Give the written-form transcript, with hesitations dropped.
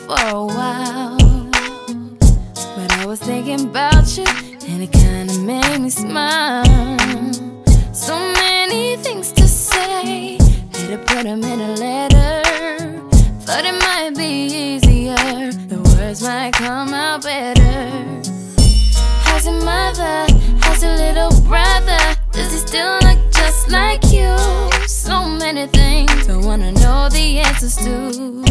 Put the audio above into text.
for a while, but I was thinking about you, and it kinda made me smile. So many things to say, had to put them in a letter. Thought it might be easier, the words might come out better. How's your mother? How's your little brother? Does he still look just like you? So many things I wanna know the answers to.